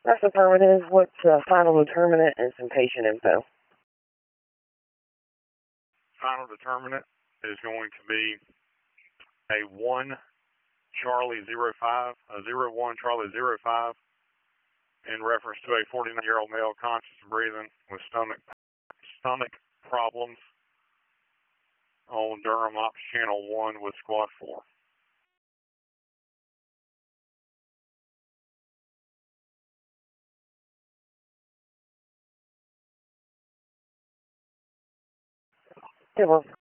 That's affirmative. What's final determinant and some patient info? Final determinant is going to be a 1 Charlie 05, a 01 Charlie 05, in reference to a 49-year-old male conscious and breathing with stomach problems on Durham Ops Channel 1 with Squad 4. Okay, well,